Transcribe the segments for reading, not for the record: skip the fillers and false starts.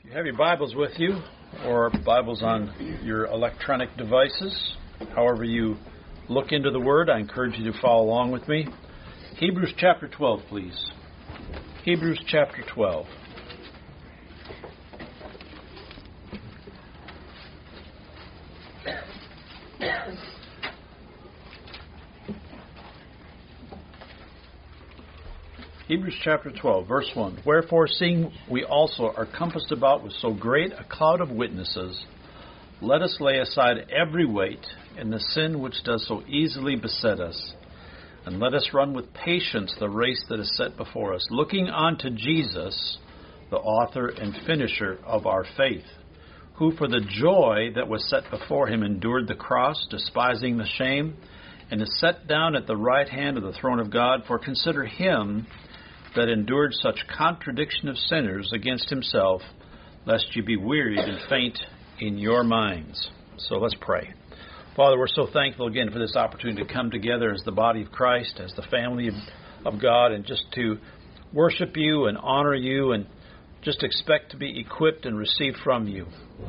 If you have your Bibles with you, or Bibles on your electronic devices, however you look into the Word, I encourage you to follow along with me. Hebrews chapter 12, please. Hebrews chapter 12. Hebrews chapter 12, verse 1. Wherefore, seeing we also are compassed about with so great a cloud of witnesses, let us lay aside every weight and the sin which does so easily beset us, and let us run with patience the race that is set before us, looking unto Jesus, the author and finisher of our faith, who for the joy that was set before him endured the cross, despising the shame, and is set down at the right hand of the throne of God. For consider him that endured such contradiction of sinners against himself, lest you be wearied and faint in your minds. So let's pray. Father, we're so thankful again for this opportunity to come together as the body of Christ, as the family of God, and just to worship you and honor you and just expect to be equipped and receive from you.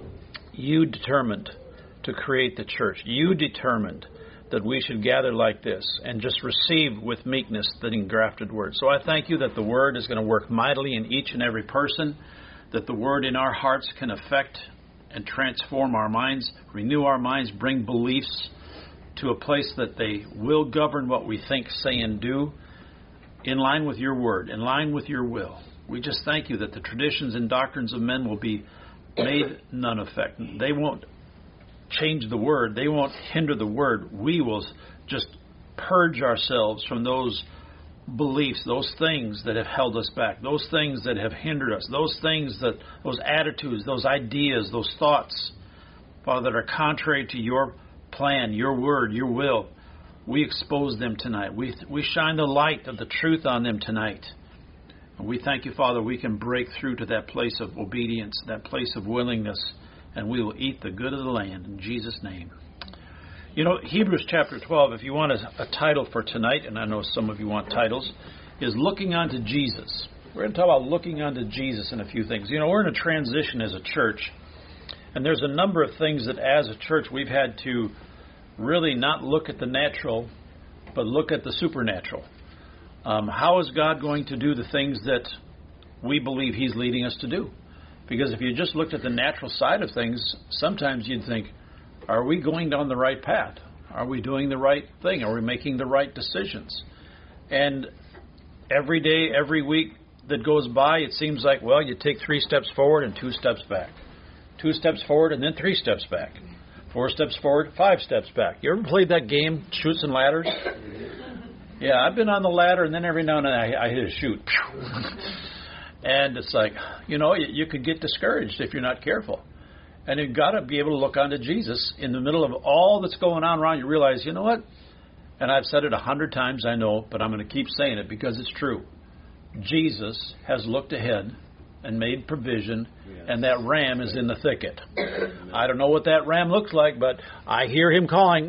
You determined to create the church. You determined that we should gather like this and just receive with meekness the engrafted word. So I thank you that the word is going to work mightily in each and every person, that the word in our hearts can affect and transform our minds, renew our minds, bring beliefs to a place that they will govern what we think, say, and do in line with your word, in line with your will. We just thank you that the traditions and doctrines of men will be made none effect. They won't change the word. They won't hinder the word. We will just purge ourselves from those beliefs, those things that have held us back, those things that have hindered us, those attitudes, those ideas, those thoughts, Father, that are contrary to your plan, your word, your will. We expose them tonight. We shine the light of the truth on them tonight. And we thank you, Father, we can break through to that place of obedience, that place of willingness, and we will eat the good of the land in Jesus' name. You know, Hebrews chapter 12, if you want a title for tonight, and I know some of you want titles, is Looking Unto Jesus. We're going to talk about looking unto Jesus in a few things. You know, we're in a transition as a church, and there's a number of things that as a church we've had to really not look at the natural, but look at the supernatural. How is God going to do the things that we believe He's leading us to do? Because if you just looked at the natural side of things, sometimes you'd think, are we going down the right path? Are we doing the right thing? Are we making the right decisions? And every day, every week that goes by, it seems like, well, you take 3 steps forward and 2 steps back. 2 steps forward and then 3 steps back. 4 steps forward, 5 steps back. You ever played that game, Chutes and Ladders? Yeah, I've been on the ladder, and then every now and then I hit a chute. And it's like, you know, you could get discouraged if you're not careful. And you've got to be able to look onto Jesus in the middle of all that's going on around. You realize, you know what? And I've said it 100 times, I know, but I'm going to keep saying it because it's true. Jesus has looked ahead and made provision, and that ram is in the thicket. I don't know what that ram looks like, but I hear him calling.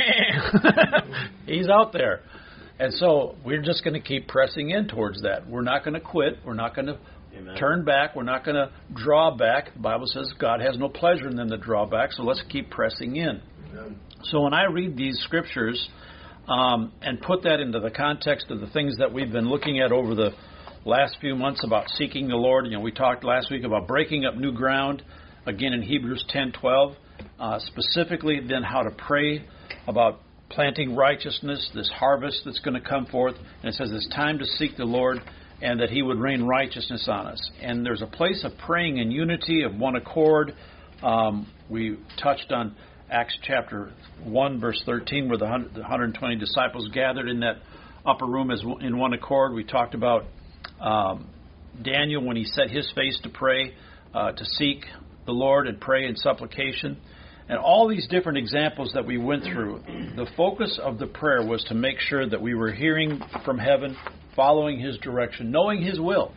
He's out there. And so we're just going to keep pressing in towards that. We're not going to quit. We're not going to turn back. We're not going to draw back. The Bible says God has no pleasure in them that draw back, so let's keep pressing in. Amen. So when I read these scriptures and put that into the context of the things that we've been looking at over the last few months about seeking the Lord, you know, we talked last week about breaking up new ground, again in Hebrews 10:12, specifically then how to pray about planting righteousness, this harvest that's going to come forth. And it says it's time to seek the Lord and that He would rain righteousness on us. And there's a place of praying in unity, of one accord. We touched on Acts chapter 1, verse 13, where the 120 disciples gathered in that upper room as in one accord. We talked about Daniel when he set his face to pray, to seek the Lord and pray in supplication. And all these different examples that we went through, the focus of the prayer was to make sure that we were hearing from heaven, following His direction, knowing His will.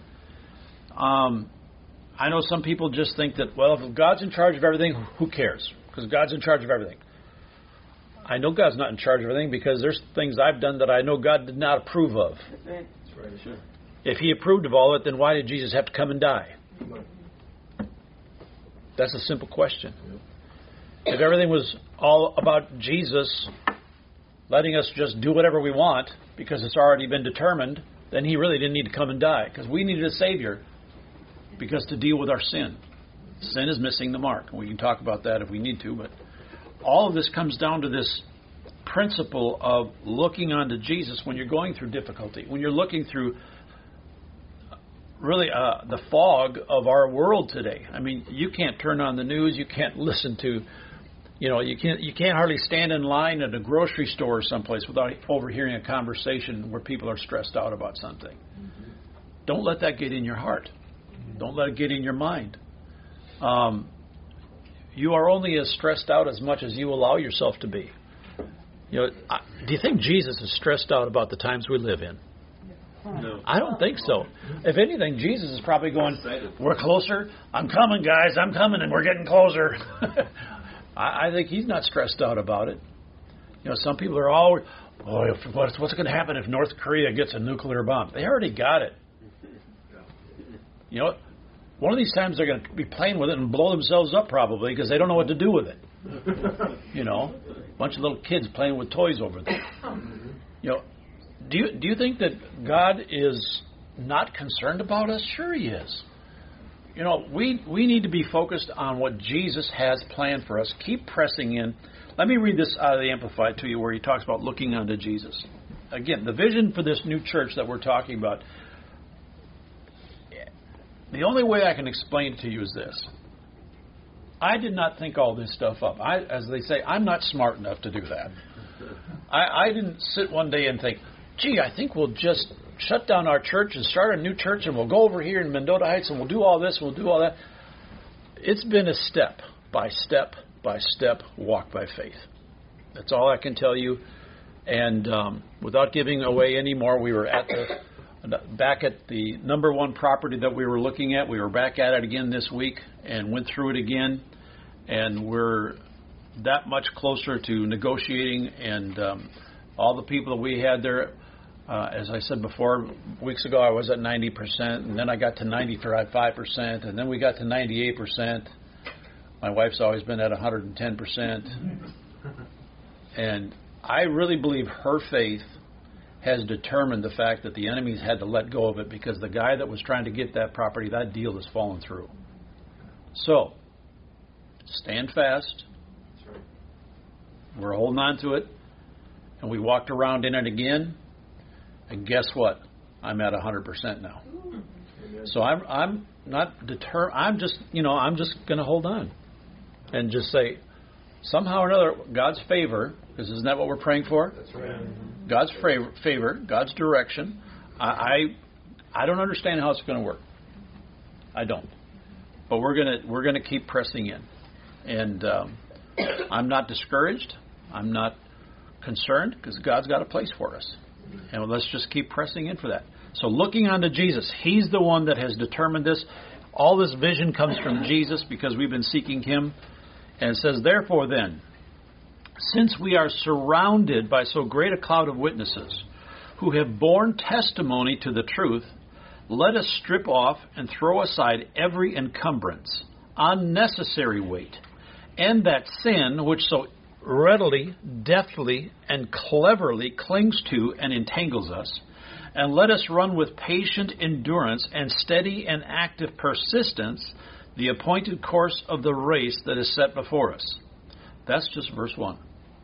I know some people just think that, well, if God's in charge of everything, who cares? Because God's in charge of everything. I know God's not in charge of everything because there's things I've done that I know God did not approve of. That's right, sure. If He approved of all of it, then why did Jesus have to come and die? That's a simple question. If everything was all about Jesus letting us just do whatever we want because it's already been determined, then he really didn't need to come and die, because we needed a Savior because to deal with our sin. Sin is missing the mark. We can talk about that if we need to, but all of this comes down to this principle of looking onto Jesus when you're going through difficulty, when you're looking through really the fog of our world today. I mean, you can't turn on the news, you can't listen to, you can't hardly stand in line at a grocery store or someplace without overhearing a conversation where people are stressed out about something. Mm-hmm. Don't let that get in your heart. Mm-hmm. Don't let it get in your mind. You are only as stressed out as much as you allow yourself to be. Do you think Jesus is stressed out about the times we live in? No. I don't think so. If anything, Jesus is probably going, we're closer. I'm coming, guys. I'm coming, and we're getting closer. I think he's not stressed out about it. Some people are always, what's going to happen if North Korea gets a nuclear bomb? They already got it. One of these times they're going to be playing with it and blow themselves up probably because they don't know what to do with it. A bunch of little kids playing with toys over there. Do you think that God is not concerned about us? Sure he is. We need to be focused on what Jesus has planned for us. Keep pressing in. Let me read this out of the Amplified to you where he talks about looking unto Jesus. Again, the vision for this new church that we're talking about, the only way I can explain it to you is this. I did not think all this stuff up. As they say, I'm not smart enough to do that. I didn't sit one day and think, gee, I think we'll just shut down our church and start a new church and we'll go over here in Mendota Heights and we'll do all this, we'll do all that. It's been a step by step by step walk by faith. That's all I can tell you. And without giving away any more, we were back at the number one property that we were looking at. We were back at it again this week and went through it again. And we're that much closer to negotiating. And all the people that we had there, as I said before, weeks ago I was at 90%, and then I got to 95%, and then we got to 98%. My wife's always been at 110%. And I really believe her faith has determined the fact that the enemies had to let go of it because the guy that was trying to get that property, that deal has fallen through. So, stand fast. We're holding on to it. And we walked around in it again. And guess what? I'm at 100% now. So I'm not deterred. I'm just going to hold on. And just say, somehow or another, God's favor, because isn't that what we're praying for? That's right. God's favor, God's direction. I don't understand how it's going to work. I don't. But we're gonna keep pressing in, and I'm not discouraged. I'm not concerned because God's got a place for us, and let's just keep pressing in for that. So looking unto Jesus, He's the one that has determined this. All this vision comes from Jesus because we've been seeking Him. And it says, therefore then, since we are surrounded by so great a cloud of witnesses who have borne testimony to the truth, let us strip off and throw aside every encumbrance, unnecessary weight, and that sin which so readily, deftly, and cleverly clings to and entangles us, and let us run with patient endurance and steady and active persistence the appointed course of the race that is set before us. That's just verse 1.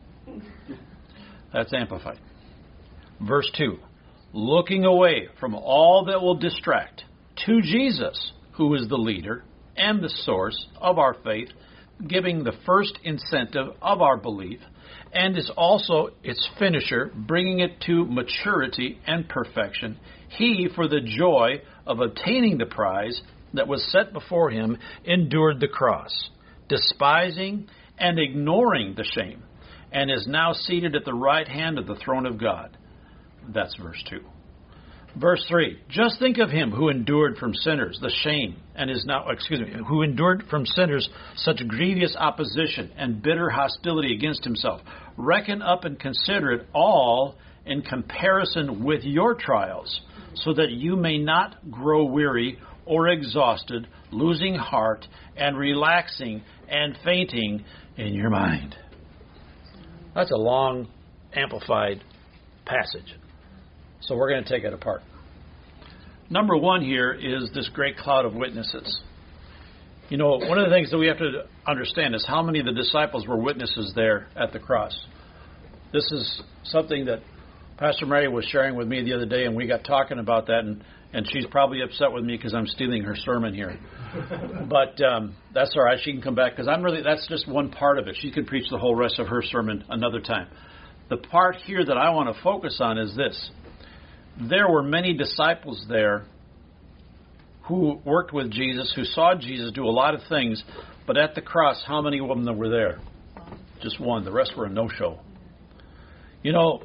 That's amplified. Verse 2. Looking away from all that will distract to Jesus, who is the leader and the source of our faith, giving the first incentive of our belief, and is also its finisher, bringing it to maturity and perfection. He, for the joy of obtaining the prize that was set before him, endured the cross, despising and ignoring the shame, and is now seated at the right hand of the throne of God. That's verse 2. Verse 3, just think of him who endured from sinners the shame, and is now, who endured from sinners such grievous opposition and bitter hostility against himself. Reckon up and consider it all in comparison with your trials, so that you may not grow weary or exhausted, losing heart, and relaxing and fainting in your mind. That's a long, amplified passage. So we're going to take it apart. Number one here is this great cloud of witnesses. You know, one of the things that we have to understand is how many of the disciples were witnesses there at the cross. This is something that Pastor Mary was sharing with me the other day, and we got talking about that, and she's probably upset with me because I'm stealing her sermon here. But that's all right. She can come back because that's just one part of it. She can preach the whole rest of her sermon another time. The part here that I want to focus on is this. There were many disciples there who worked with Jesus, who saw Jesus do a lot of things, but at the cross, how many of them were there? Just one. The rest were a no-show. You know,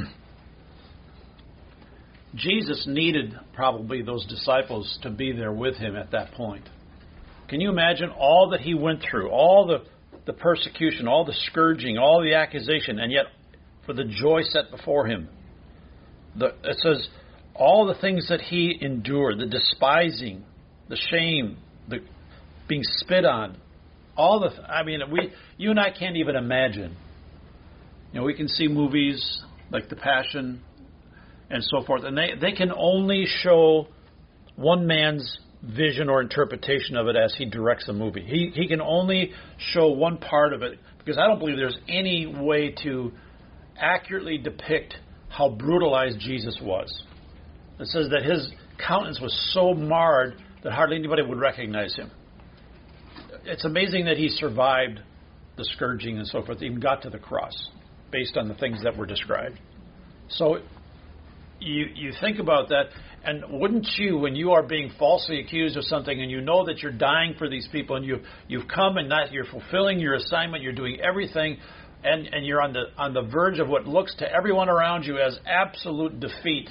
Jesus needed probably those disciples to be there with him at that point. Can you imagine all that he went through, all the persecution, all the scourging, all the accusation, and yet for the joy set before him? It says all the things that he endured, the despising, the shame, the being spit on, you and I can't even imagine. You know, we can see movies like The Passion and so forth, and they can only show one man's vision or interpretation of it as he directs the movie. He can only show one part of it, because I don't believe there's any way to accurately depict how brutalized Jesus was. It says that his countenance was so marred that hardly anybody would recognize him. It's amazing that he survived the scourging and so forth, even got to the cross, based on the things that were described. So you think about that, and wouldn't you, when you are being falsely accused of something and you know that you're dying for these people, and you've come and you're fulfilling your assignment, you're doing everything, and you're on the verge of what looks to everyone around you as absolute defeat,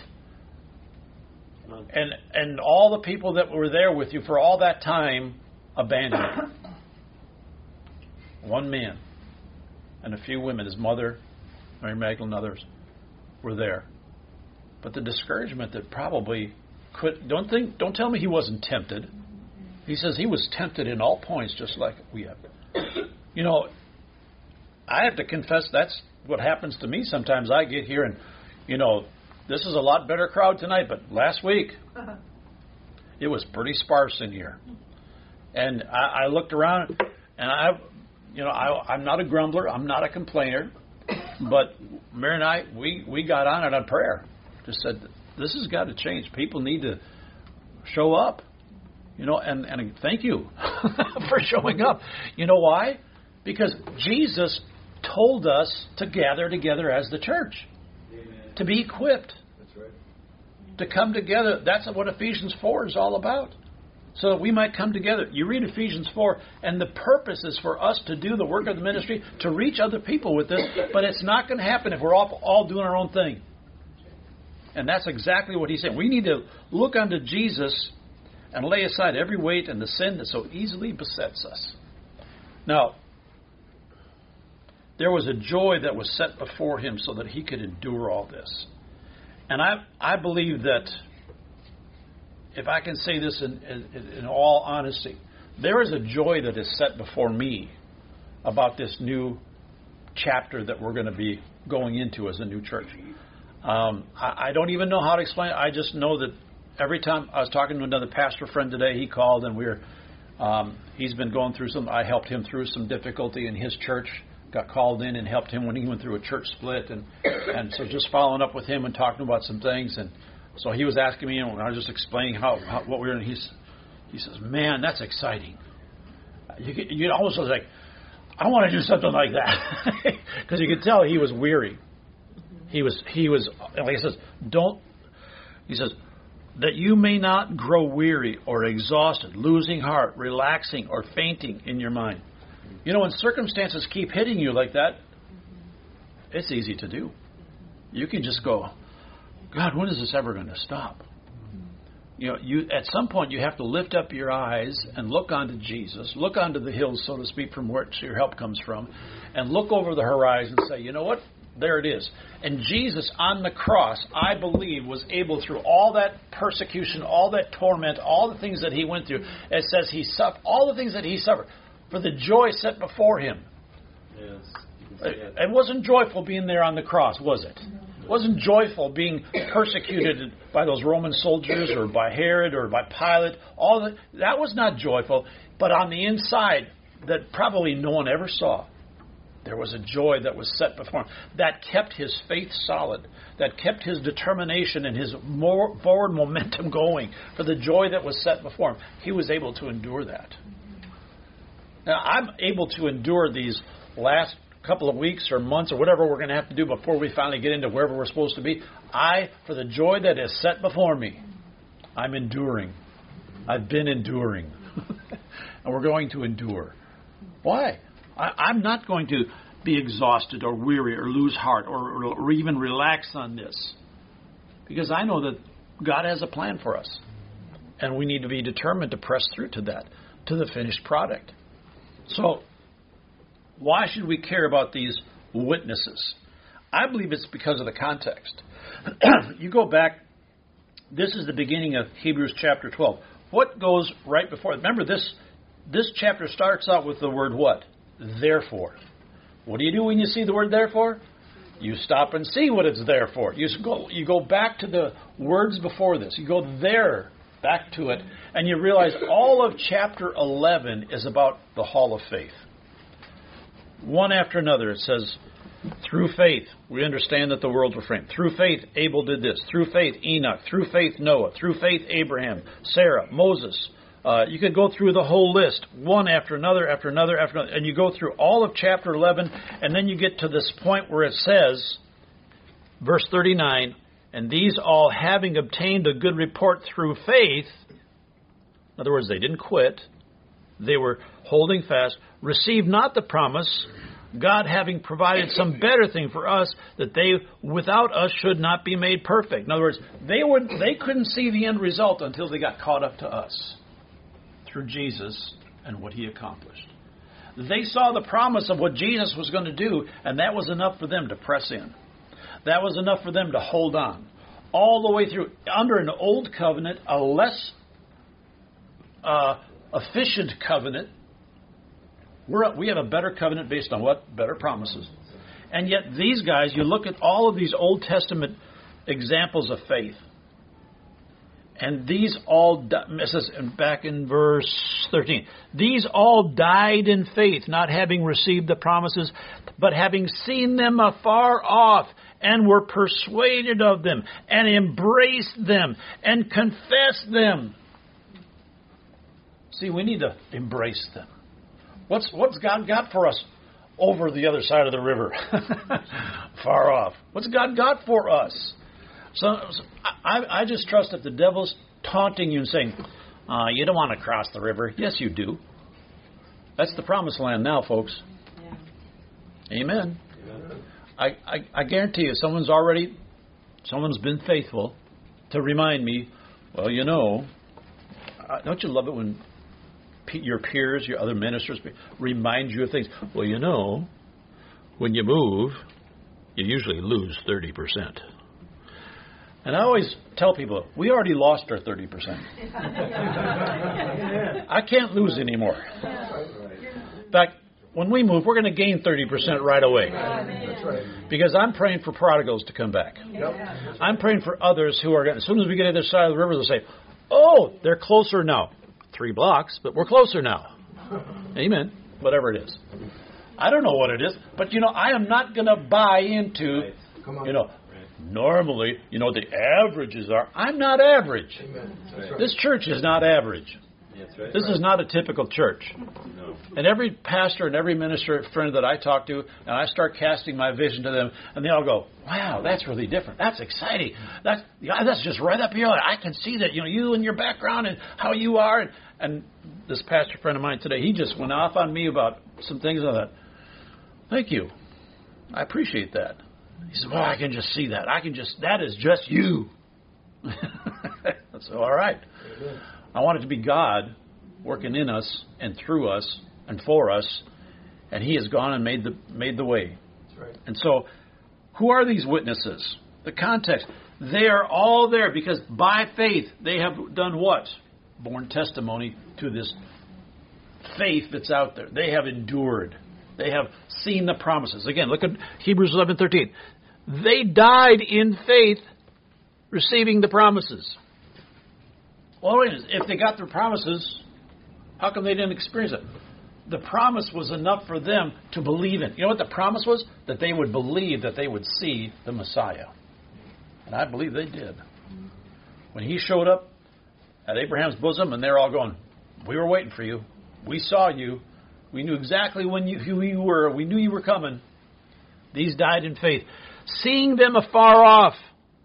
and all the people that were there with you for all that time abandoned you. One man and a few women, his mother, Mary Magdalene, and others, were there. But the discouragement that probably don't tell me he wasn't tempted. He says he was tempted in all points, just like we have. You know, I have to confess that's what happens to me sometimes. I get here and, you know, this is a lot better crowd tonight, but last week it was pretty sparse in here. And I looked around, and I'm not a grumbler, I'm not a complainer, but Mary and I, we got on it on prayer. Just said, this has got to change. People need to show up. You know, and thank you for showing up. You know why? Because Jesus told us to gather together as the church. Amen. To be equipped. That's right. To come together. That's what Ephesians 4 is all about. So that we might come together. You read Ephesians 4, and the purpose is for us to do the work of the ministry, to reach other people with this, but it's not going to happen if we're all doing our own thing. And that's exactly what he's saying. We need to look unto Jesus and lay aside every weight and the sin that so easily besets us. Now, there was a joy that was set before him so that he could endure all this. And I believe that, if I can say this in all honesty, there is a joy that is set before me about this new chapter that we're going to be going into as a new church. I don't even know how to explain it. I just know that every time I was talking to another pastor friend today, he called, and he's been going through I helped him through some difficulty in his church, got called in and helped him when he went through a church split, and so just following up with him and talking about some things. And so he was asking me, and I was just explaining how what we were doing. He says, "Man, that's exciting." You almost was like, "I want to do something like that," because you could tell he was weary. He was, like he says, he says, that you may not grow weary or exhausted, losing heart, relaxing, or fainting in your mind. You know, when circumstances keep hitting you like that, it's easy to do. You can just go, God, when is this ever going to stop? You know, at some point you have to lift up your eyes and look onto Jesus, look onto the hills, so to speak, from which your help comes from, and look over the horizon and say, you know what? there it is. And Jesus on the cross, I believe, was able through all that persecution, all that torment, all the things that he went through. It says he suffered, all the things that he suffered for the joy set before him. Yes. It wasn't joyful being there on the cross, was it? It wasn't joyful being persecuted by those Roman soldiers or by Herod or by Pilate. That was not joyful. But on the inside, that probably no one ever saw, there was a joy that was set before him that kept his faith solid, that kept his determination and his forward momentum going for the joy that was set before him. He was able to endure that. Now, I'm able to endure these last couple of weeks or months or whatever we're going to have to do before we finally get into wherever we're supposed to be. For the joy that is set before me, I'm enduring. I've been enduring. And we're going to endure. Why? I'm not going to be exhausted or weary or lose heart or even relax on this. Because I know that God has a plan for us. And we need to be determined to press through to that, to the finished product. So, why should we care about these witnesses? I believe it's because of the context. You go back, this is the beginning of Hebrews chapter 12. What goes right before? Remember, this chapter starts out with the word what? Therefore. What do you do when you see the word therefore? You stop and see what it's there for. You go back to the words before this. You go there, back to it, and you realize all of chapter 11 is about the hall of faith. One after another, it says, through faith, we understand that the worlds were framed. Through faith, Abel did this. Through faith, Enoch. Through faith, Noah. Through faith, Abraham, Sarah, Moses. You could go through the whole list, one after another, after another, after another, and you go through all of chapter 11, and then you get to this point where it says, verse 39, and these all having obtained a good report through faith, in other words, they didn't quit, they were holding fast, received not the promise, God having provided some better thing for us, that they without us should not be made perfect. In other words, they couldn't see the end result until they got caught up to us through Jesus and what he accomplished. They saw the promise of what Jesus was going to do, and that was enough for them to press in. That was enough for them to hold on. All the way through, under an old covenant, a less efficient covenant. We have a better covenant based on what? Better promises. And yet these guys, you look at all of these Old Testament examples of faith. And these all, back in verse 13, these all died in faith, not having received the promises, but having seen them afar off, and were persuaded of them, and embraced them, and confessed them. See, we need to embrace them. What's God got for us over the other side of the river? Far off. What's God got for us? So I just trust that the devil's taunting you and saying, you don't want to cross the river. Yes, you do. That's the promised land now, folks. Yeah. Amen. I guarantee you, someone's been faithful to remind me, well, you know, don't you love it when your peers, your other ministers remind you of things? Well, you know, when you move, you usually lose 30%. And I always tell people, we already lost our 30%. I can't lose anymore. In fact, when we move, we're going to gain 30% right away. Because I'm praying for prodigals to come back. I'm praying for others who are going to, as soon as we get to the other side of the river, they'll say, oh, they're closer now. 3 blocks, but we're closer now. Amen. Whatever it is. I don't know what it is, but, I am not going to buy into, normally, the averages are. I'm not average. Right. This church is not average. Right. This is not a typical church. No. And every pastor and every minister friend that I talk to, and I start casting my vision to them, and they all go, wow, that's really different. That's exciting. That's just right up your alley. I can see that, you and your background and how you are. And this pastor friend of mine today, he just went off on me about some things. I thought, thank you. I appreciate that. He said, well, I can just see that. That is just you. That's all right. I want it to be God working in us and through us and for us, and he has gone and made the way. That's right. And so Who are these witnesses? The context. They are all there because by faith they have done what? Borne testimony to this faith that's out there. They have endured. They have seen the promises. Again, look at Hebrews 11:13. They died in faith, receiving the promises. Well, wait a minute. If they got the promises, how come they didn't experience it? The promise was enough for them to believe in. You know what the promise was? That they would believe that they would see the Messiah. And I believe they did. When he showed up at Abraham's bosom, and they're all going, we were waiting for you. We saw you. We knew exactly who you were. We knew you were coming. These died in faith. Seeing them afar off,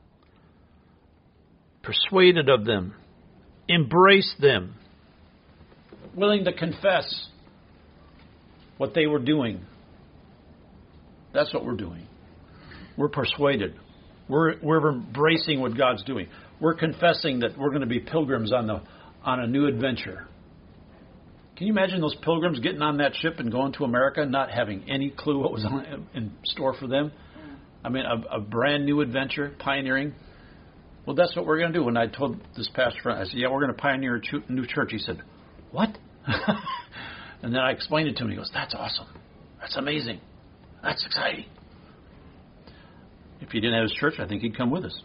persuaded of them, embraced them, willing to confess what they were doing. That's what we're doing. We're persuaded. We're embracing what God's doing. We're confessing that we're going to be pilgrims on a new adventure. Can you imagine those pilgrims getting on that ship and going to America, not having any clue what was in store for them? I mean, a brand new adventure, pioneering. Well, that's what we're going to do. When I told this pastor friend, I said, yeah, we're going to pioneer a new church. He said, what? And then I explained it to him. He goes, that's awesome. That's amazing. That's exciting. If he didn't have his church, I think he'd come with us.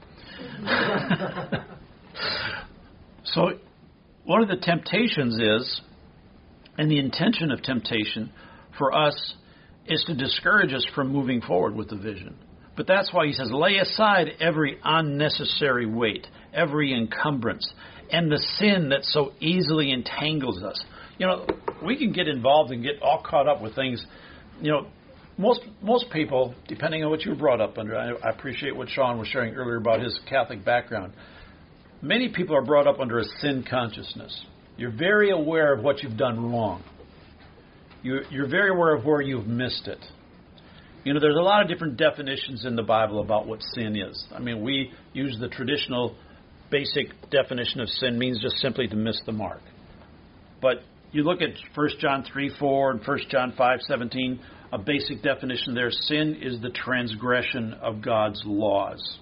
So one of the temptations is, and the intention of temptation for us is to discourage us from moving forward with the vision. But that's why he says, lay aside every unnecessary weight, every encumbrance, and the sin that so easily entangles us. You know, we can get involved and get all caught up with things. You know, most people, depending on what you were brought up under, I appreciate what Sean was sharing earlier about his Catholic background. Many people are brought up under a sin consciousness. You're very aware of what you've done wrong. You're very aware of where you've missed it. You know, there's a lot of different definitions in the Bible about what sin is. I mean, we use the traditional basic definition of sin means just simply to miss the mark. But you look at 1 John 3:4 and 1 John 5:17, a basic definition there, sin is the transgression of God's laws.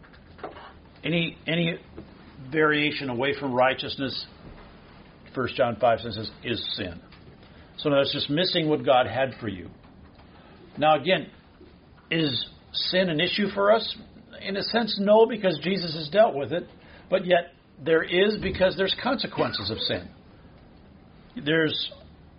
Any variation away from righteousness, 1 John 5 says, is sin. So that's just missing what God had for you. Now again, is sin an issue for us? In a sense, no, because Jesus has dealt with it. But yet there is, because there's consequences of sin. There's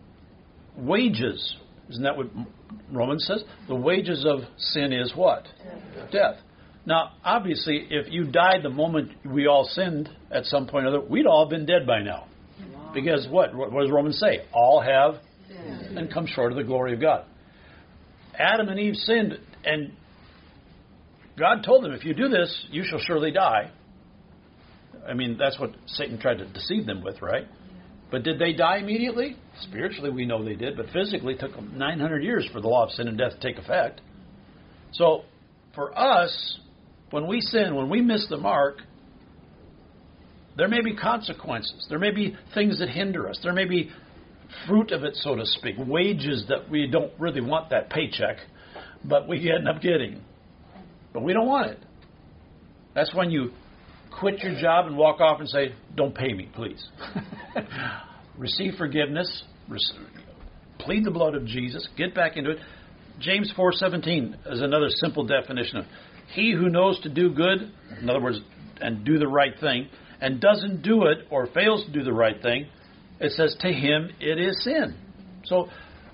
wages. Isn't that what Romans says? The wages of sin is what? Death. Now, obviously, if you died the moment we all sinned at some point or other, we'd all have been dead by now. Because what does Romans say? All have and come short of the glory of God. Adam and Eve sinned, and God told them, if you do this, you shall surely die. I mean, that's what Satan tried to deceive them with, right? But did they die immediately? Spiritually, we know they did, but physically it took them 900 years for the law of sin and death to take effect. So, for us, when we sin, when we miss the mark, there may be consequences. There may be things that hinder us. There may be fruit of it, so to speak, wages that we don't really want that paycheck, but we end up getting. But we don't want it. That's when you quit your job and walk off and say, don't pay me, please. Receive forgiveness. Plead the blood of Jesus. Get back into it. James 4:17 is another simple definition of he who knows to do good, in other words, and do the right thing, and doesn't do it or fails to do the right thing, it says to him it is sin. So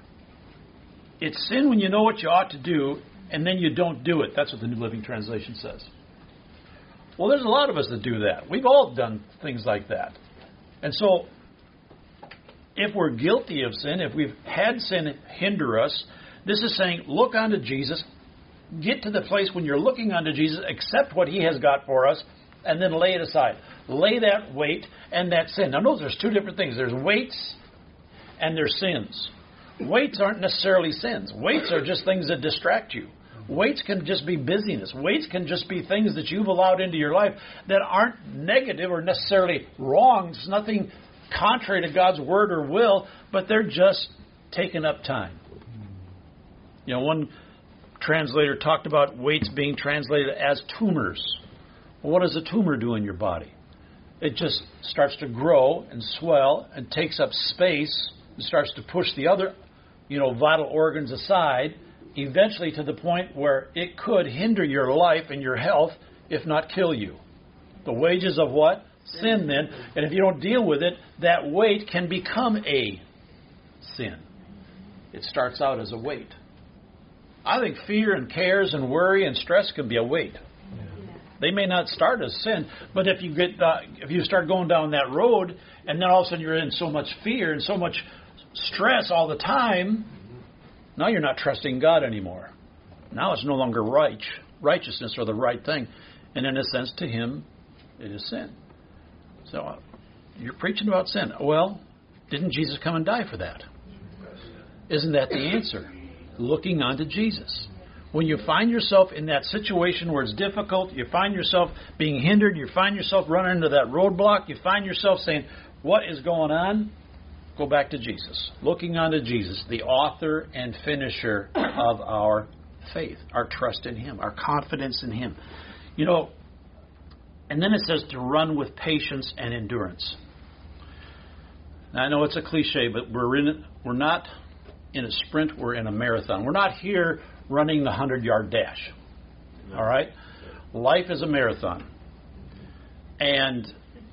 it's sin when you know what you ought to do and then you don't do it. That's what the New Living Translation says. Well, there's a lot of us that do that. We've all done things like that. And so if we're guilty of sin, if we've had sin hinder us, this is saying look unto Jesus, get to the place when you're looking unto Jesus, accept what he has got for us, and then lay it aside. Lay that weight and that sin. Now notice there's two different things. There's weights and there's sins. Weights aren't necessarily sins. Weights are just things that distract you. Weights can just be busyness. Weights can just be things that you've allowed into your life that aren't negative or necessarily wrong. It's nothing contrary to God's word or will, but they're just taking up time. You know, one translator talked about weights being translated as tumors. Well, what does a tumor do in your body? It just starts to grow and swell and takes up space and starts to push the other, vital organs aside, eventually to the point where it could hinder your life and your health, if not kill you. The wages of what? Sin, then. And if you don't deal with it, that weight can become a sin. It starts out as a weight. I think fear and cares and worry and stress can be a weight. They may not start as sin, but if you start going down that road, and then all of a sudden you're in so much fear and so much stress all the time, now you're not trusting God anymore. Now it's no longer righteousness or the right thing. And in a sense, to him, it is sin. So you're preaching about sin. Well, didn't Jesus come and die for that? Isn't that the answer? Looking unto Jesus. When you find yourself in that situation where it's difficult, you find yourself being hindered, you find yourself running into that roadblock, you find yourself saying, what is going on? Go back to Jesus. Looking unto Jesus, the author and finisher of our faith, our trust in him, our confidence in him. And then it says to run with patience and endurance. Now, I know it's a cliche, but we're not in a sprint, we're in a marathon. We're not here running the 100-yard dash. No. All right? Life is a marathon. And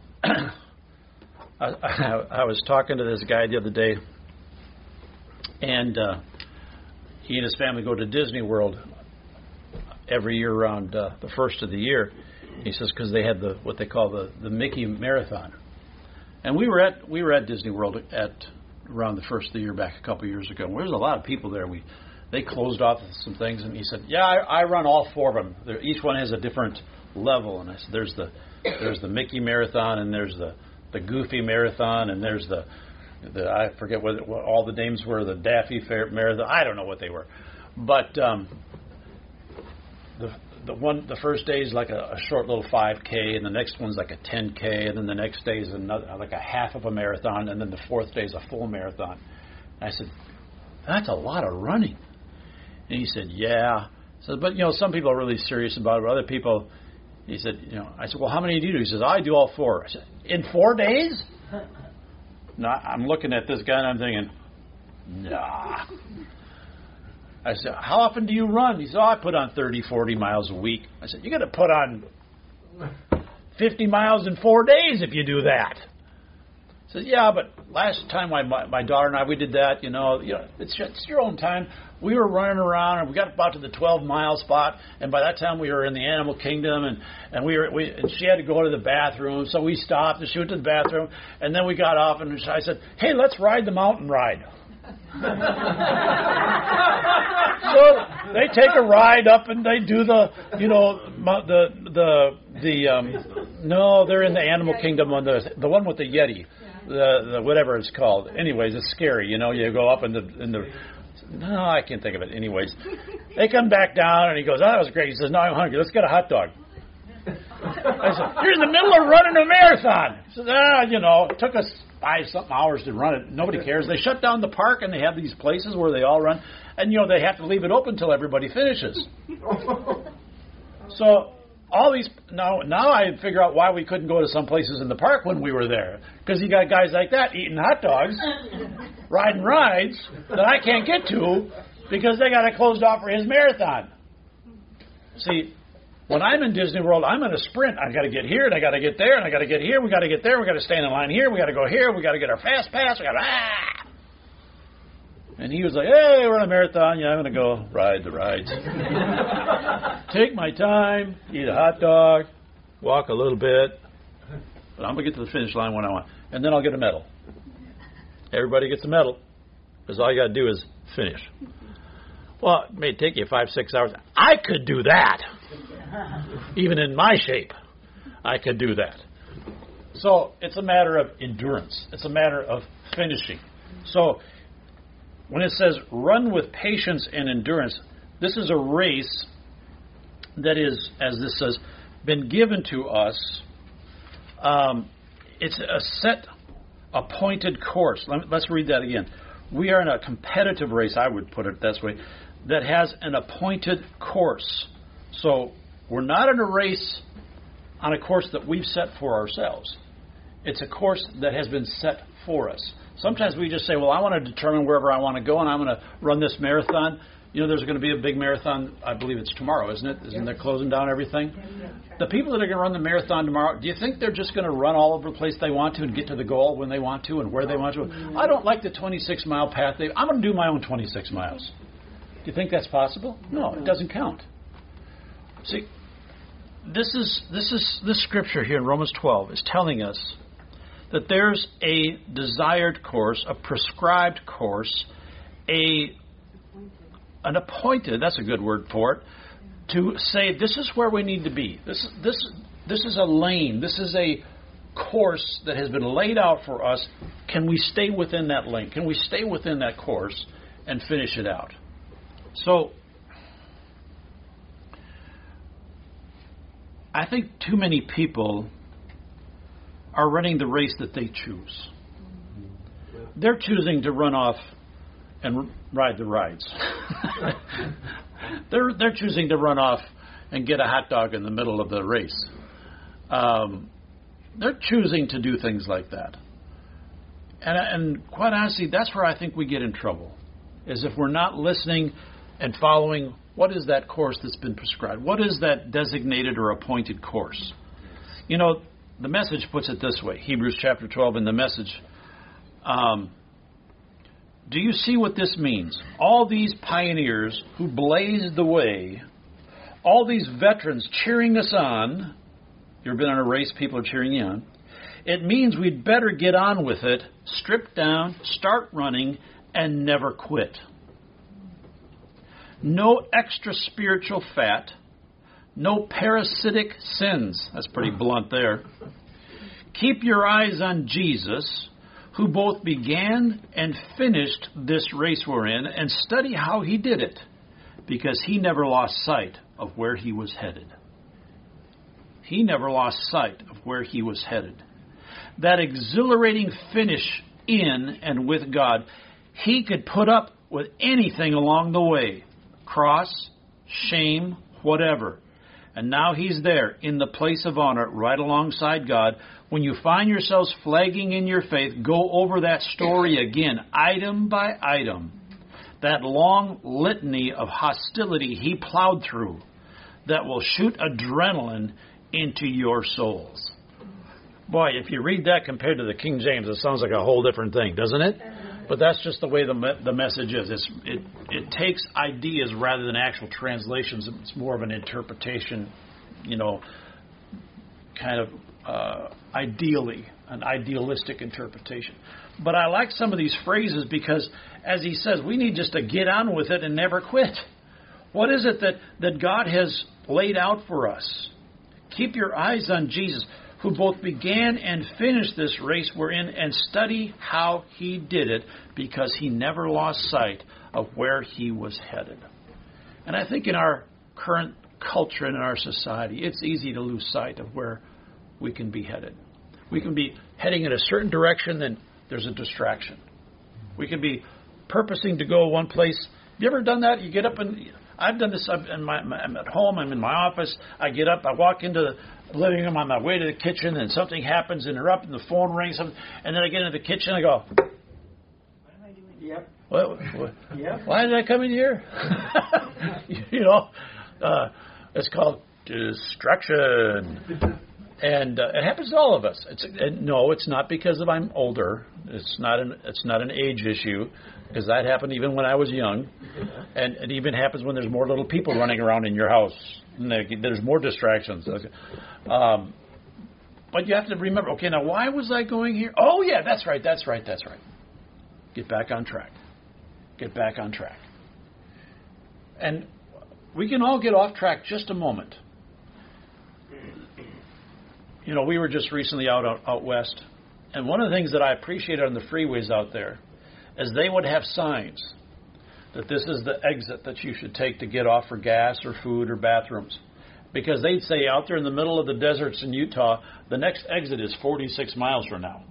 I was talking to this guy the other day, and he and his family go to Disney World every year around the first of the year. He says because they had what they call the Mickey Marathon, and we were at Disney World around the first of the year back a couple of years ago. There's a lot of people there. They closed off some things, and he said, "Yeah, I run all four of them. Each one has a different level." And I said, "There's the Mickey Marathon, and there's the Goofy Marathon, and there's the I forget what all the names were. The Daffy Marathon. I don't know what they were, but the first day is like a short little 5K, and the next one's like a 10K, and then the next day is another like a half of a marathon, and then the fourth day is a full marathon." And I said, "That's a lot of running." And he said, "Yeah." I said, "But some people are really serious about it. But other people," he said, I said, "Well, how many do you do?" He says, "I do all four." I said, "In 4 days?" Now, I'm looking at this guy and I'm thinking, nah. I said, "How often do you run?" He said, "I put on 30, 40 miles a week." I said, "You got to put on 50 miles in 4 days if you do that." He said, "Yeah, but last time my daughter and I, we did that, it's your own time. We were running around and we got about to the 12-mile spot, and by that time we were in the animal kingdom, and she had to go to the bathroom, so we stopped and she went to the bathroom, and then we got off and I said, 'Hey, let's ride the mountain ride.'" So they take a ride up and they do no, they're in the animal kingdom on the one with the Yeti, the whatever it's called. Anyways, it's scary. You go up in the no, I can't think of it. Anyways, they come back down and he goes, "Oh, that was great." He says, "No, I'm hungry. Let's get a hot dog." I said, "You're in the middle of running a marathon." He says, "It took us 5-something hours to run it. Nobody cares." They shut down the park and they have these places where they all run, and they have to leave it open until everybody finishes. So all these now I figure out why we couldn't go to some places in the park when we were there, because you got guys like that eating hot dogs, riding rides that I can't get to because they got it closed off for his marathon. See, when I'm in Disney World, I'm in a sprint. I got to get here, and I got to get there, and I got to get here. We got to get there. We got to stand in line here. We got to go here. We got to get our fast pass. We got to And he was like, "Hey, we're on a marathon. Yeah, I'm going to go ride the rides. Take my time, eat a hot dog, walk a little bit, but I'm going to get to the finish line when I want, and then I'll get a medal." Everybody gets a medal because all you got to do is finish. Well, it may take you 5-6 hours. I could do that. Even in my shape, I could do that. So it's a matter of endurance. It's a matter of finishing. So when it says run with patience and endurance, this is a race that is, as this says, been given to us. It's a set appointed course. Let's read that again. We are in a competitive race, I would put it this way. that has an appointed course. So we're not in a race on a course that we've set for ourselves. It's a course that has been set for us. Sometimes we just say, well, I want to determine wherever I want to go, and I'm going to run this marathon. You know, there's going to be a big marathon, I believe it's tomorrow, isn't it? Isn't they closing down everything? The people that are going to run the marathon tomorrow, do you think they're just going to run all over the place they want to and get to the goal when they want to and where they want to? I don't like the 26-mile path. I'm going to do my own 26 miles. Do you think that's possible? No, it doesn't count. See, this scripture here in Romans 12 is telling us that there's a desired course, a prescribed course, an appointed, that's a good word for it, to say this is where we need to be. This is a lane. This is a course that has been laid out for us. Can we stay within that lane? Can we stay within that course and finish it out? So, I think too many people are running the race that they choose. They're choosing to run off and ride the rides. They're choosing to run off and get a hot dog in the middle of the race. They're choosing to do things like that. And quite honestly, that's where I think we get in trouble, is if we're not listening and following what is that course that's been prescribed. What is that designated or appointed course? You know, the Message puts it this way, Hebrews chapter 12 in the Message. Do you see what this means? All these pioneers who blazed the way, all these veterans cheering us on. You ever been on a race, people are cheering you on. It means we'd better get on with it, strip down, start running, and never quit. No extra spiritual fat, no parasitic sins. That's pretty blunt there. Keep your eyes on Jesus, who both began and finished this race we're in, and study how he did it, because he never lost sight of where he was headed. He never lost sight of where he was headed. That exhilarating finish in and with God, he could put up with anything along the way. Cross, shame, whatever. And now he's there in the place of honor right alongside God. When you find yourselves flagging in your faith, go over that story again, item by item. That long litany of hostility he plowed through that will shoot adrenaline into your souls. Boy, if you read that compared to the King James, it sounds like a whole different thing, doesn't it? But that's just the way the message is. It takes ideas rather than actual translations. It's more of an interpretation, kind of ideally, an idealistic interpretation. But I like some of these phrases because, as he says, we need just to get on with it and never quit. What is it that God has laid out for us? Keep your eyes on Jesus, who both began and finished this race we're in, and study how he did it, because he never lost sight of where he was headed. And I think in our current culture and in our society, it's easy to lose sight of where we can be headed. We can be heading in a certain direction, then there's a distraction. We can be purposing to go one place. Have you ever done that? You get up and... I've done this. I'm at home. I'm in my office. I get up. I walk into the living room on my way to the kitchen, and something happens, interrupt, and the phone rings. And then I get into the kitchen. I go, "What am I doing?" Yep. What? Yep. Why did I come in here? It's called distraction, and it happens to all of us. No, it's not because I'm older. It's not an age issue. Because that happened even when I was young. And it even happens when there's more little people running around in your house. And there's more distractions. But you have to remember, okay, now why was I going here? Oh, yeah, that's right. Get back on track. Get back on track. And we can all get off track just a moment. We were just recently out west. And one of the things that I appreciated on the freeways out there is they would have signs that this is the exit that you should take to get off for gas or food or bathrooms. Because they'd say out there in the middle of the deserts in Utah, the next exit is 46 miles from now.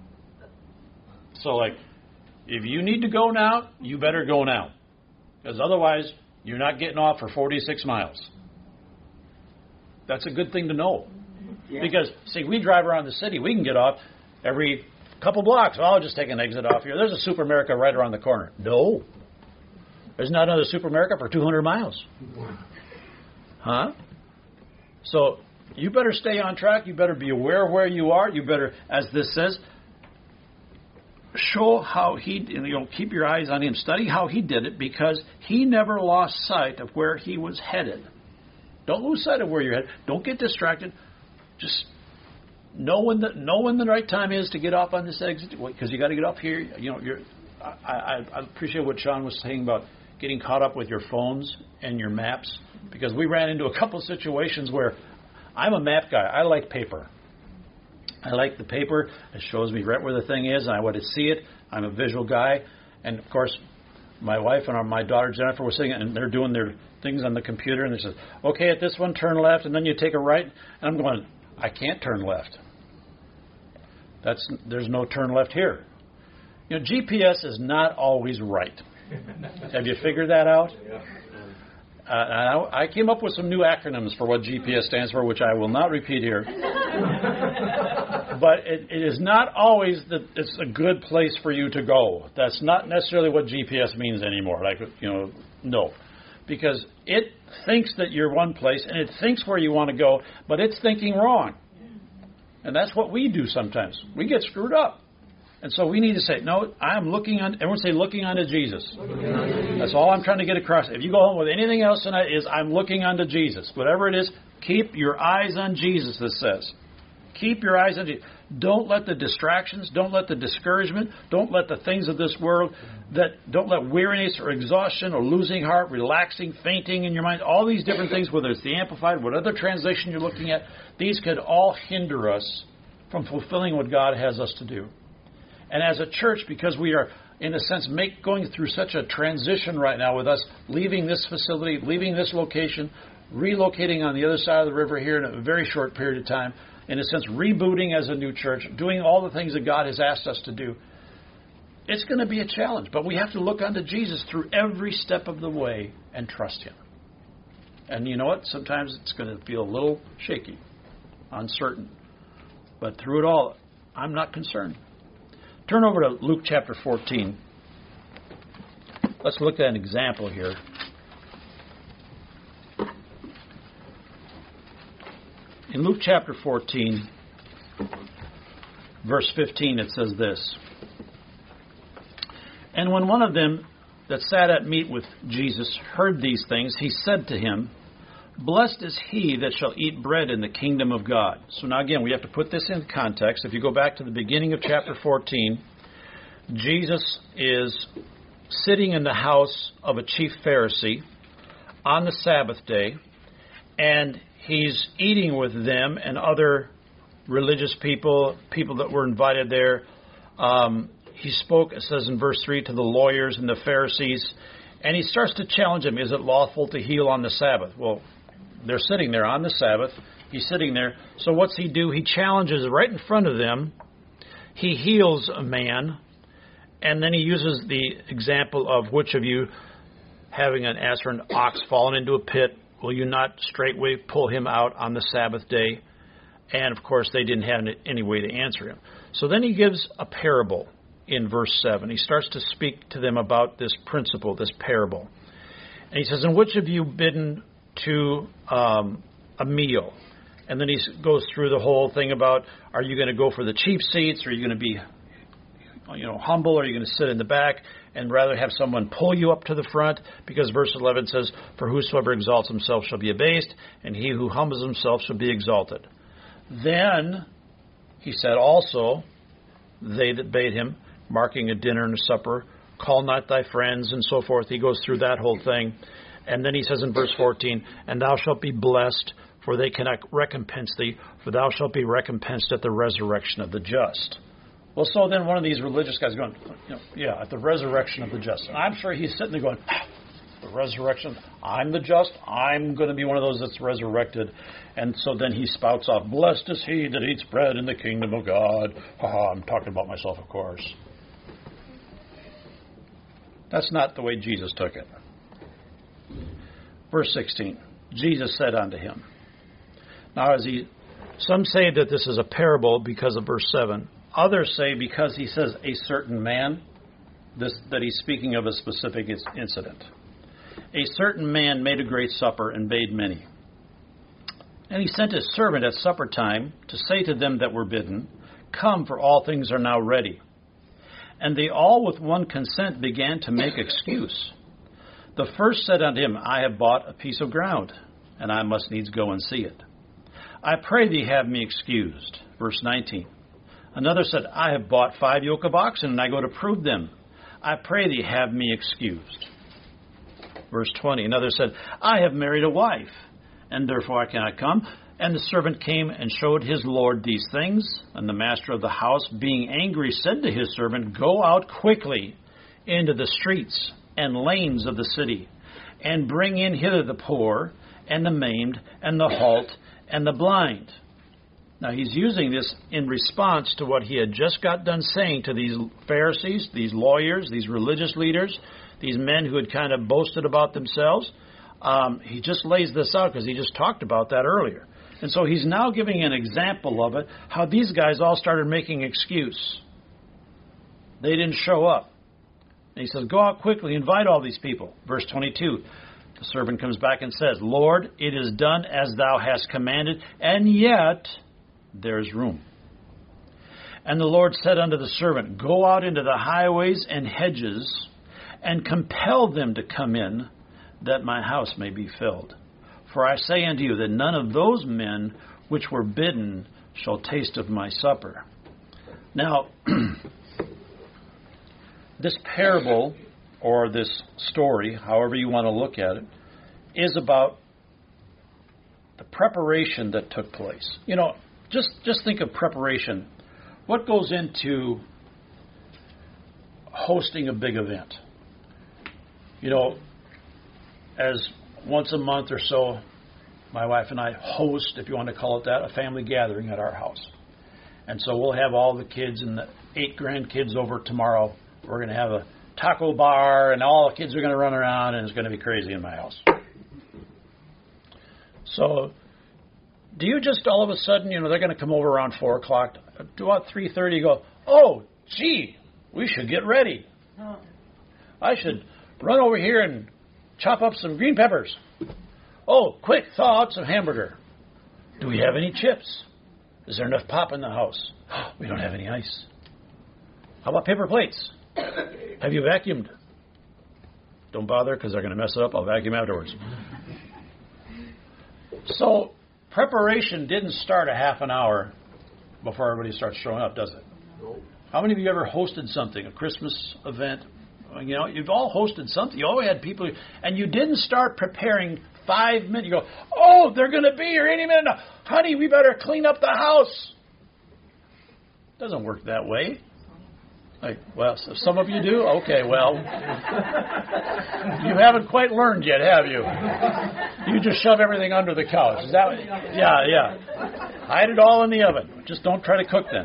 So, if you need to go now, you better go now. Because otherwise, You're not getting off for 46 miles. That's a good thing to know. Yeah. Because, see, we drive around the city. We can get off every couple blocks. Well, I'll just take an exit off here. There's a Super America right around the corner. No. There's not another Super America for 200 miles. Huh? So you better stay on track. You better be aware of where you are. You better, as this says, show how he, keep your eyes on him. Study how he did it, because he never lost sight of where he was headed. Don't lose sight of where you're headed. Don't get distracted. Just know when the right time is to get off on this exit, because you got to get up here. I appreciate what Sean was saying about getting caught up with your phones and your maps, because we ran into a couple of situations where I'm a map guy. I like paper. I like the paper. It shows me right where the thing is, and I want to see it. I'm a visual guy, and of course, my wife and my daughter Jennifer were sitting, and they're doing their things on the computer, and they said, "Okay, at this one, turn left, and then you take a right." And I'm going, I can't turn left. There's no turn left here. GPS is not always right. Have you figured that out? I came up with some new acronyms for what GPS stands for, which I will not repeat here. But it is not always that it's a good place for you to go. That's not necessarily what GPS means anymore. No. Because it thinks that you're one place, and it thinks where you want to go, but it's thinking wrong. And that's what we do sometimes. We get screwed up. And so we need to say, no, I'm looking on, everyone say, looking unto Jesus. That's all I'm trying to get across. If you go home with anything else tonight, is I'm looking unto Jesus. Whatever it is, keep your eyes on Jesus, this says. Keep your eyes on Jesus. Don't let the distractions, don't let the discouragement, don't let the things of this world, don't let weariness or exhaustion or losing heart, relaxing, fainting in your mind, all these different things, whether it's the Amplified, what other translation you're looking at, these could all hinder us from fulfilling what God has us to do. And as a church, because we are, in a sense, going through such a transition right now with us leaving this facility, leaving this location, relocating on the other side of the river here in a very short period of time, in a sense, rebooting as a new church, doing all the things that God has asked us to do, it's going to be a challenge. But we have to look unto Jesus through every step of the way and trust Him. And you know what? Sometimes it's going to feel a little shaky, uncertain. But through it all, I'm not concerned. Turn over to Luke chapter 14. Let's look at an example here. In Luke chapter 14, verse 15, it says this. And when one of them that sat at meat with Jesus heard these things, he said to him, Blessed is he that shall eat bread in the kingdom of God. So now again, we have to put this in context. If you go back to the beginning of chapter 14, Jesus is sitting in the house of a chief Pharisee on the Sabbath day, and he's eating with them and other religious people that were invited there. He spoke, it says in verse 3, to the lawyers and the Pharisees, and he starts to challenge them. Is it lawful to heal on the Sabbath? Well, they're sitting there on the Sabbath. He's sitting there. So what's he do? He challenges right in front of them. He heals a man, and then he uses the example of which of you, having an ass or an ox fallen into a pit, will you not straightway pull him out on the Sabbath day? And, of course, they didn't have any way to answer him. So then he gives a parable in verse 7. He starts to speak to them about this principle, this parable. And he says, and which of you bidden to a meal? And then he goes through the whole thing about, are you going to go for the cheap seats? Are you going to be humble? Or are you going to sit in the back and rather have someone pull you up to the front? Because verse 11 says, for whosoever exalts himself shall be abased, and he who humbles himself shall be exalted. Then, he said also, they that bade him, marking a dinner and a supper, call not thy friends, and so forth. He goes through that whole thing. And then he says in verse 14, and thou shalt be blessed, for they cannot recompense thee, for thou shalt be recompensed at the resurrection of the just. Well, so then one of these religious guys going, at the resurrection of the just. And I'm sure he's sitting there going, the resurrection, I'm the just, I'm going to be one of those that's resurrected. And so then he spouts off, blessed is he that eats bread in the kingdom of God. I'm talking about myself, of course. That's not the way Jesus took it. Verse 16, Jesus said unto him. Now, some say that this is a parable because of verse 7. Others say because he says a certain man, that he's speaking of a specific incident. A certain man made a great supper and bade many. And he sent his servant at supper time to say to them that were bidden, Come, for all things are now ready. And they all with one consent began to make excuse. The first said unto him, I have bought a piece of ground, and I must needs go and see it. I pray thee have me excused. Verse 19. Another said, I have bought 5 yoke of oxen, and I go to prove them. I pray thee have me excused. Verse 20. Another said, I have married a wife, and therefore I cannot come. And the servant came and showed his lord these things. And the master of the house, being angry, said to his servant, Go out quickly into the streets and lanes of the city, and bring in hither the poor, and the maimed, and the halt, and the blind. Now he's using this in response to what he had just got done saying to these Pharisees, these lawyers, these religious leaders, these men who had kind of boasted about themselves. He just lays this out because he just talked about that earlier. And so he's now giving an example of it, how these guys all started making excuse. They didn't show up. And he says, Go out quickly, invite all these people. Verse 22, the servant comes back and says, Lord, it is done as thou hast commanded, and yet there is room. And the Lord said unto the servant, Go out into the highways and hedges, and compel them to come in, that my house may be filled. For I say unto you that none of those men which were bidden shall taste of my supper. Now, this parable, or this story, however you want to look at it, is about the preparation that took place. You know, just think of preparation. What goes into hosting a big event? You know, as once a month or so, my wife and I host, if you want to call it that, a family gathering at our house. And so we'll have all the kids and the 8 grandkids over tomorrow. We're going to have a taco bar, and all the kids are going to run around, and it's going to be crazy in my house. So do you just all of a sudden, they're going to come over around 4 o'clock, about 3:30, you go, oh, gee, we should get ready. I should run over here and chop up some green peppers. Oh, quick, thaw out some hamburger. Do we have any chips? Is there enough pop in the house? We don't have any ice. How about paper plates? Have you vacuumed? Don't bother, because they're going to mess it up. I'll vacuum afterwards. So preparation didn't start a half an hour before everybody starts showing up, does it? How many of you ever hosted something, a Christmas event? You've all hosted something. You always had people, and you didn't start preparing 5 minutes. You go, oh, they're going to be here any minute now. Honey, we better clean up the house. Doesn't work that way. Well, so some of you do? Okay, well, you haven't quite learned yet, have you? You just shove everything under the couch. Is that what? Yeah. Hide it all in the oven. Just don't try to cook then.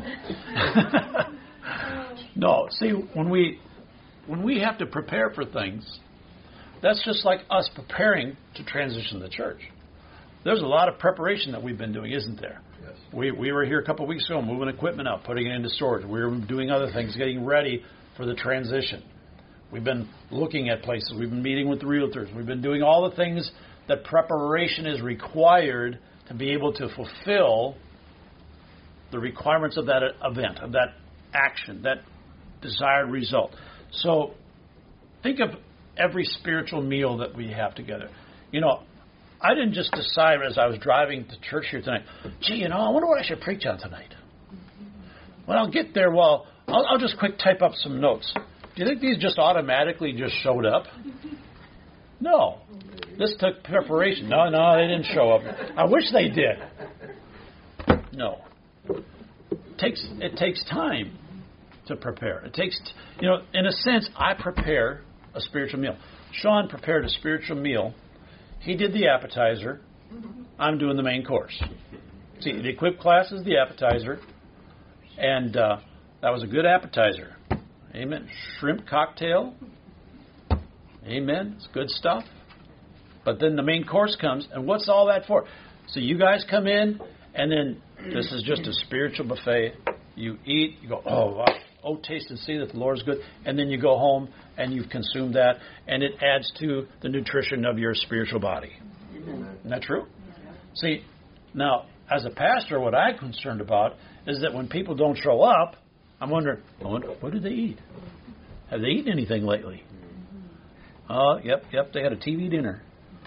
No, see, when we have to prepare for things, that's just like us preparing to transition the church. There's a lot of preparation that we've been doing, isn't there? Yes. We were here a couple of weeks ago moving equipment out, putting it into storage. We were doing other things, getting ready for the transition. We've been looking at places. We've been meeting with the realtors. We've been doing all the things that preparation is required to be able to fulfill the requirements of that event, of that action, that desired result. So think of every spiritual meal that we have together. I didn't just decide as I was driving to church here tonight, gee, I wonder what I should preach on tonight. When I'll get there, I'll just quick type up some notes. Do you think these just automatically just showed up? No. This took preparation. No, they didn't show up. I wish they did. No. It takes time to prepare. It takes, in a sense, I prepare a spiritual meal. Sean prepared a spiritual meal. He did the appetizer. I'm doing the main course. See, the equip class is the appetizer, and that was a good appetizer. Amen. Shrimp cocktail. Amen. It's good stuff. But then the main course comes, and what's all that for? So you guys come in, and then this is just a spiritual buffet. You eat, you go, oh, wow. Oh, taste and see that the Lord is good. And then you go home, and you've consumed that, and it adds to the nutrition of your spiritual body. Isn't that true? See, now, as a pastor, what I'm concerned about is that when people don't show up, I'm wondering, what did they eat? Have they eaten anything lately? Yep, they had a TV dinner.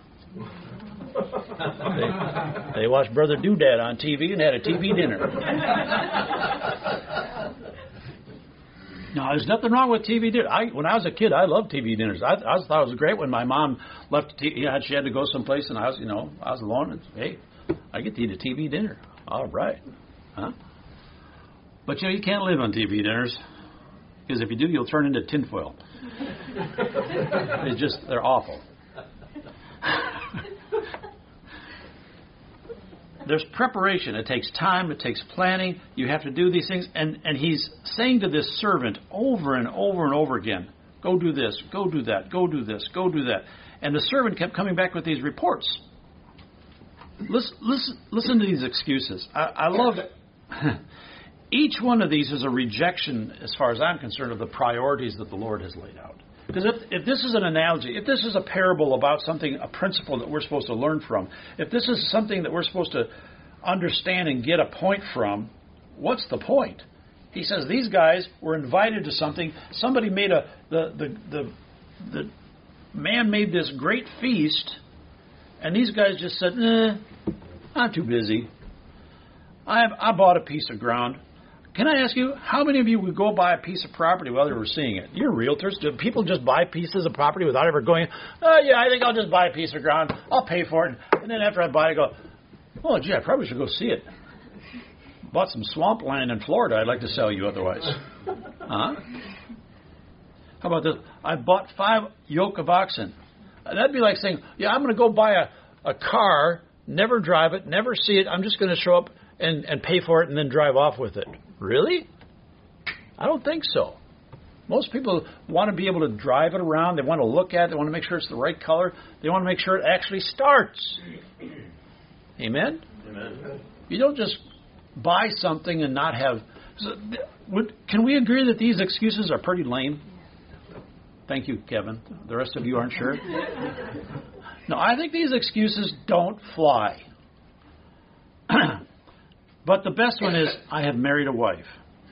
They watched Brother Doodad on TV and had a TV dinner. No, there's nothing wrong with TV dinner. When I was a kid, I loved TV dinners. I thought it was great when my mom left. She had to go someplace, and I was alone. And, hey, I get to eat a TV dinner. All right, huh? But you can't live on TV dinners, because if you do, you'll turn into tinfoil. They're awful. There's preparation. It takes time. It takes planning. You have to do these things. And he's saying to this servant over and over and over again, go do this, go do that, go do this, go do that. And the servant kept coming back with these reports. Listen to these excuses. I love it. Each one of these is a rejection, as far as I'm concerned, of the priorities that the Lord has laid out. Because if this is an analogy, if this is a parable about something, a principle that we're supposed to learn from, if this is something that we're supposed to understand and get a point from, what's the point? He says these guys were invited to something. Somebody made the man made this great feast, and these guys just said, I'm too busy. I bought a piece of ground. Can I ask you, how many of you would go buy a piece of property without ever seeing it? You're realtors. Do people just buy pieces of property without ever going, I think I'll just buy a piece of ground. I'll pay for it. And then after I buy it, I go, oh, gee, I probably should go see it. Bought some swamp land in Florida I'd like to sell you otherwise. Huh? How about this? I bought 5 yoke of oxen. That'd be like saying, I'm going to go buy a car, never drive it, never see it. I'm just going to show up and pay for it and then drive off with it. Really? I don't think so. Most people want to be able to drive it around. They want to look at it. They want to make sure it's the right color. They want to make sure it actually starts. Amen? Amen. You don't just buy something and not have... Can we agree that these excuses are pretty lame? Thank you, Kevin. The rest of you aren't sure? No, I think these excuses don't fly. But the best one is, I have married a wife.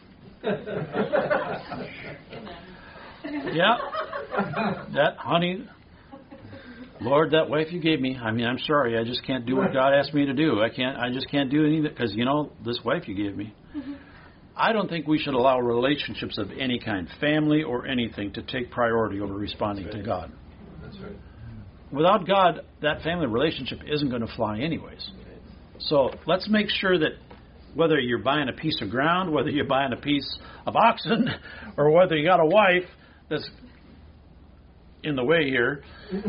Honey, Lord, that wife you gave me, I'm sorry, I just can't do what God asked me to do. I just can't do anything, because, this wife you gave me. I don't think we should allow relationships of any kind, family or anything, to take priority over responding to God. That's right. Without God, that family relationship isn't going to fly anyways. So let's make sure that whether you're buying a piece of ground, whether you're buying a piece of oxen, or whether you got a wife that's in the way here,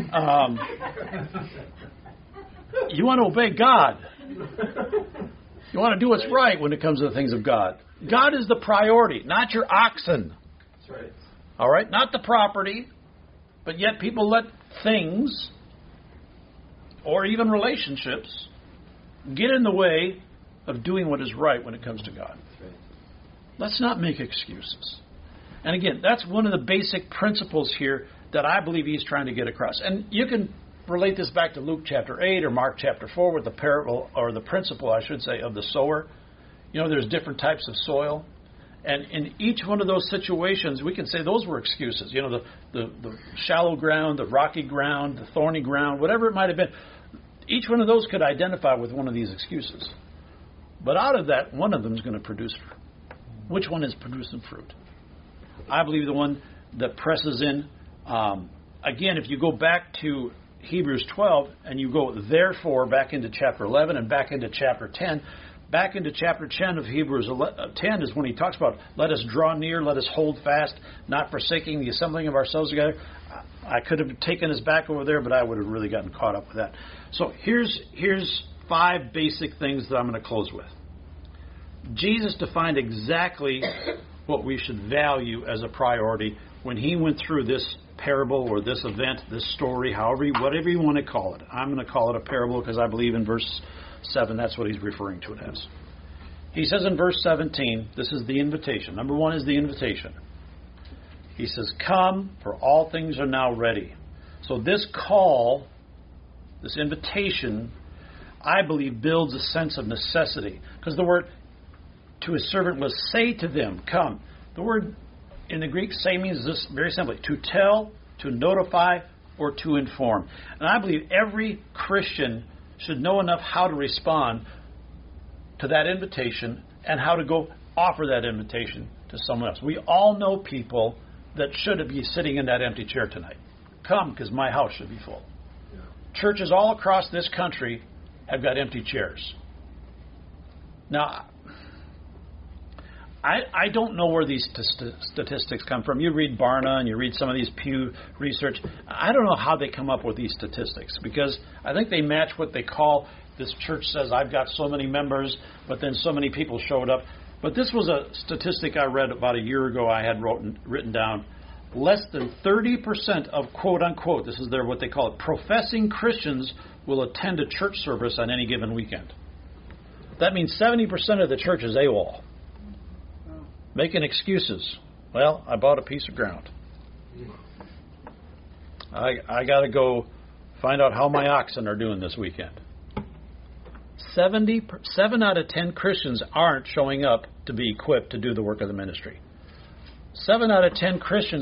you want to obey God. You want to do what's right when it comes to the things of God. God is the priority, not your oxen. That's right. All right? Not the property, but yet people let things or even relationships get in the way of doing what is right when it comes to God. Right. Let's not make excuses. And again, that's one of the basic principles here that I believe he's trying to get across. And you can relate this back to Luke chapter 8 or Mark chapter 4 with the parable, or the principle, I should say, of the sower. There's different types of soil. And in each one of those situations, we can say those were excuses. The shallow ground, the rocky ground, the thorny ground, whatever it might have been. Each one of those could identify with one of these excuses. But out of that, one of them is going to produce fruit. Which one is producing fruit? I believe the one that presses in. Again, if you go back to Hebrews 12 and you go therefore back into chapter 11 and back into chapter 10, back into chapter 10 of Hebrews 10 is when he talks about let us draw near, let us hold fast, not forsaking the assembling of ourselves together. I could have taken us back over there, but I would have really gotten caught up with that. So here's 5 basic things that I'm going to close with. Jesus defined exactly what we should value as a priority when he went through this parable or this event, this story, whatever you want to call it. I'm going to call it a parable because I believe in verse 7, that's what he's referring to it as. He says in verse 17, this is the invitation. Number 1 is the invitation. He says, come, for all things are now ready. So this call, this invitation, I believe builds a sense of necessity. Because the word to his servant was say to them, come. The word in the Greek, say means this very simply, to tell, to notify, or to inform. And I believe every Christian should know enough how to respond to that invitation and how to go offer that invitation to someone else. We all know people that should be sitting in that empty chair tonight. Come, because my house should be full. Yeah. Churches all across this country have got empty chairs. Now, I don't know where these statistics come from. You read Barna and you read some of these Pew Research. I don't know how they come up with these statistics because I think they match what they call, this church says, I've got so many members, but then so many people showed up. But this was a statistic I read about a year ago I had written down. Less than 30% of quote-unquote, this is what they call it, professing Christians will attend a church service on any given weekend. That means 70% of the church is AWOL. Making excuses. Well, I bought a piece of ground. I got to go find out how my oxen are doing this weekend. 7 out of 10 Christians aren't showing up to be equipped to do the work of the ministry. 7 out of 10 Christians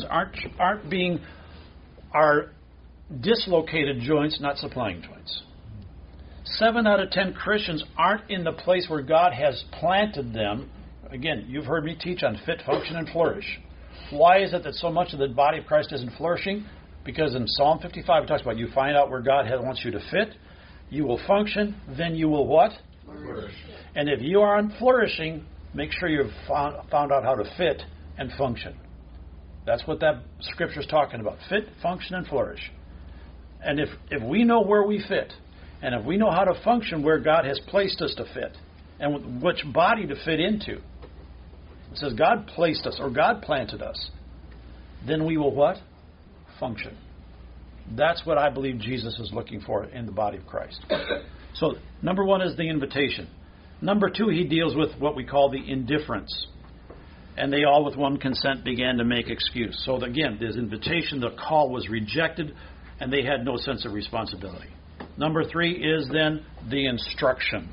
are dislocated joints, not supplying joints. 7 out of 10 Christians aren't in the place where God has planted them. Again, you've heard me teach on fit, function, and flourish. Why is it that so much of the body of Christ isn't flourishing? Because in Psalm 55 it talks about you find out where God wants you to fit, you will function, then you will what? Flourish. And if you aren't flourishing, make sure you've found out how to fit and function. That's what that scripture is talking about. Fit, function, and flourish. And if we know where we fit, and if we know how to function where God has placed us to fit, and which body to fit into, it says God placed us, or God planted us, then we will what? Function. That's what I believe Jesus is looking for in the body of Christ. So, number 1 is the invitation. Number 2, he deals with what we call the indifference. And they all with one consent began to make excuse. So again, this invitation, the call was rejected, and they had no sense of responsibility. Number 3 is then the instruction.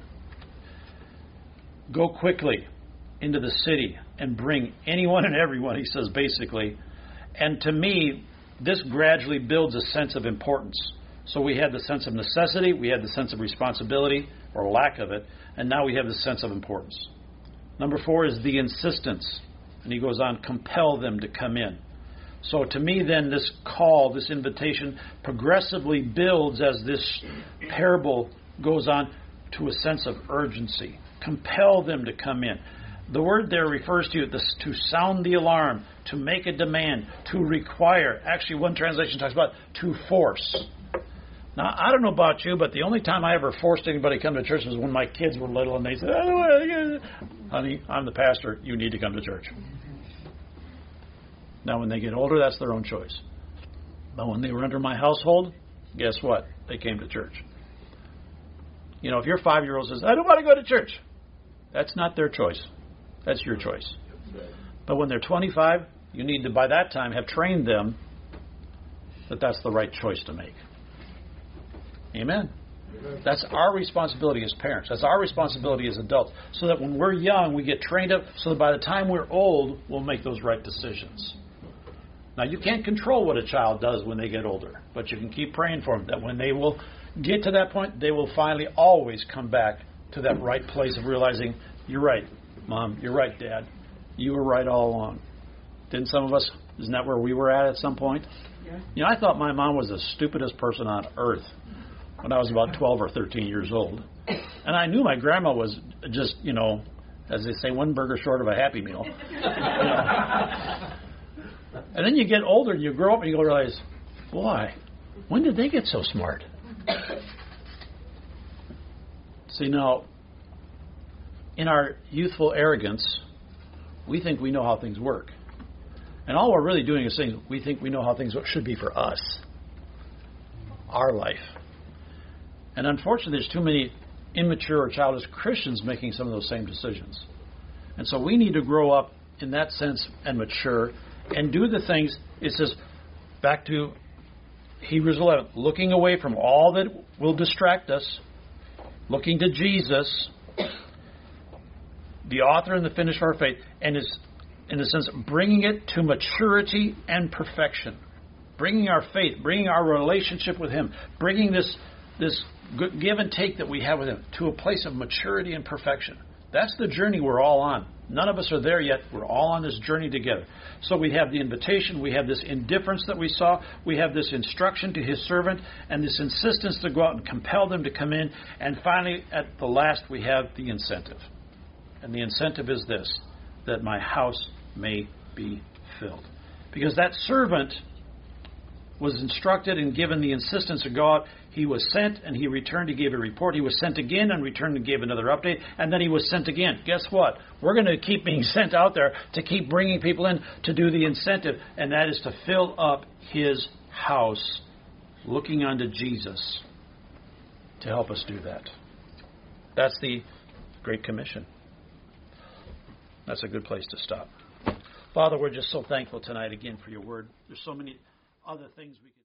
Go quickly into the city and bring anyone and everyone, he says basically. And to me, this gradually builds a sense of importance. So we had the sense of necessity, we had the sense of responsibility, or lack of it, and now we have the sense of importance. Number 4 is the insistence. And he goes on, compel them to come in. So to me then, this call, this invitation, progressively builds as this parable goes on to a sense of urgency. Compel them to come in. The word there refers to this, to sound the alarm, to make a demand, to require. Actually, one translation talks about to force. Now, I don't know about you, but the only time I ever forced anybody to come to church was when my kids were little and they said, honey, I'm the pastor, you need to come to church. Now, when they get older, that's their own choice. But when they were under my household, guess what? They came to church. You know, if your 5-year-old says, I don't want to go to church, that's not their choice. That's your choice. But when they're 25, you need to, by that time, have trained them that that's the right choice to make. Amen. That's our responsibility as parents. That's our responsibility as adults. So that when we're young, we get trained up so that by the time we're old, we'll make those right decisions. Now, you can't control what a child does when they get older, but you can keep praying for them that when they will get to that point, they will finally always come back to that right place of realizing, you're right, Mom, you're right, Dad. You were right all along. Didn't some of us, isn't that where we were at some point? Yeah. You know, I thought my mom was the stupidest person on earth when I was about 12 or 13 years old. And I knew my grandma was just, you know, as they say, one burger short of a Happy Meal. And then you get older and you grow up and you go realize, why? When did they get so smart? See, now, in our youthful arrogance, we think we know how things work. And all we're really doing is saying we think we know how things should be for us, our life. And unfortunately, there's too many immature or childish Christians making some of those same decisions. And so we need to grow up in that sense and mature and do the things. It says, back to Hebrews 11, looking away from all that will distract us, looking to Jesus, the author and the finisher of our faith, and is, in a sense, bringing it to maturity and perfection. Bringing our faith, bringing our relationship with Him, bringing this give and take that we have with Him to a place of maturity and perfection. That's the journey we're all on. None of us are there yet. We're all on this journey together. So we have the invitation. We have this indifference that we saw. We have this instruction to His servant and this insistence to go out and compel them to come in. And finally, at the last, we have the incentive. And the incentive is this, that my house may be filled. Because that servant was instructed and given the insistence of God. He was sent and he returned. He gave a report. He was sent again and returned and gave another update. And then he was sent again. Guess what? We're going to keep being sent out there to keep bringing people in to do the incentive. And that is to fill up His house, looking unto Jesus to help us do that. That's the Great Commission. That's a good place to stop. Father, we're just so thankful tonight again for your word. There's so many other things we could